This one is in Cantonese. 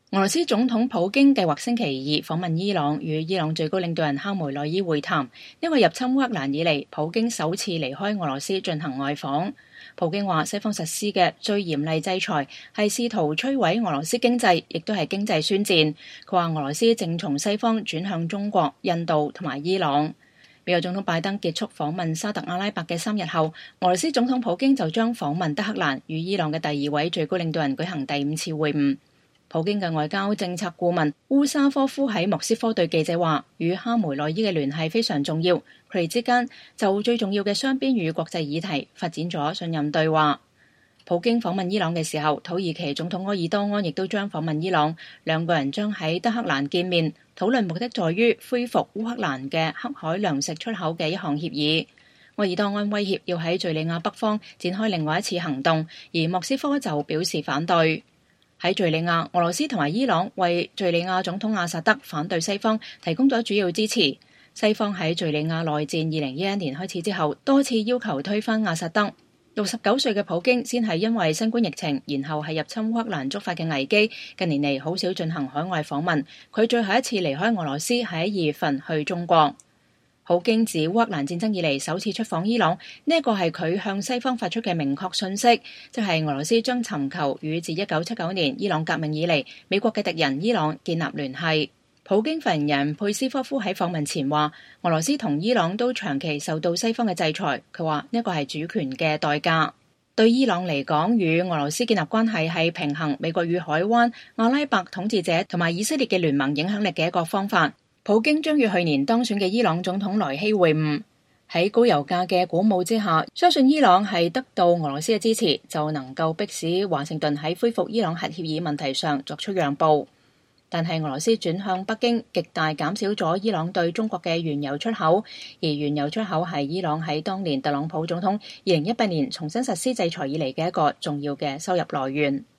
俄羅斯總統普京計劃星期二訪問伊朗，與伊朗最高領導人哈梅內伊會談。呢個入侵烏克蘭以嚟，普京首次離開俄羅斯進行外訪。普京話：西方實施嘅最嚴厲制裁係試圖摧毀俄羅斯經濟，亦都係經濟宣戰。佢話俄羅斯正從西方轉向中國、印度同埋伊朗。美國總統拜登結束訪問沙特阿拉伯嘅3日後，俄羅斯總統普京就將訪問德黑蘭，與伊朗嘅第2位最高領導人舉行第5次會晤。普京嘅外交政策顧問烏沙科夫喺莫斯科對記者話：與哈梅內伊嘅聯繫非常重要，佢哋之間就最重要嘅雙邊與國際議題發展咗信任對話。普京訪問伊朗嘅時候，土耳其總統埃爾多安亦都將訪問伊朗，兩個人將喺德黑蘭見面，討論目的在於恢復烏克蘭嘅黑海糧食出口嘅一項協議。埃爾多安威脅要喺敘利亞北方展開另外一次行動，而莫斯科就表示反對。喺敘利亞，俄羅斯同埋伊朗為敘利亞總統阿薩德反對西方提供咗主要支持。西方喺敘利亞內戰2011年開始之後，多次要求推翻阿薩德。69歲嘅普京先係因為新冠疫情，然後係入侵烏克蘭觸發嘅危機，近年嚟好少進行海外訪問。佢最後一次離開俄羅斯係喺2月份去中國。普京指烏克蘭戰爭以嚟首次出訪伊朗，呢一個係佢向西方發出嘅明確訊息，即係俄羅斯將尋求與自1979年伊朗革命以嚟美國嘅敵人伊朗建立聯繫。普京發言人佩斯科夫喺訪問前話：俄羅斯同伊朗都長期受到西方嘅制裁，佢話呢個係主權嘅代價。對伊朗嚟講，與俄羅斯建立關係係平衡美國與海灣、阿拉伯統治者同埋以色列嘅聯盟影響力嘅一個方法。普京將與去年當選嘅伊朗總統萊希會晤，喺高油價嘅鼓舞之下，相信伊朗係得到俄羅斯嘅支持，就能夠迫使華盛頓喺恢復伊朗核協議問題上作出讓步。但係俄羅斯轉向北京，極大減少咗伊朗對中國嘅原油出口，而原油出口係伊朗喺當年特朗普總統2018年重新實施制裁以嚟嘅一個重要嘅收入來源。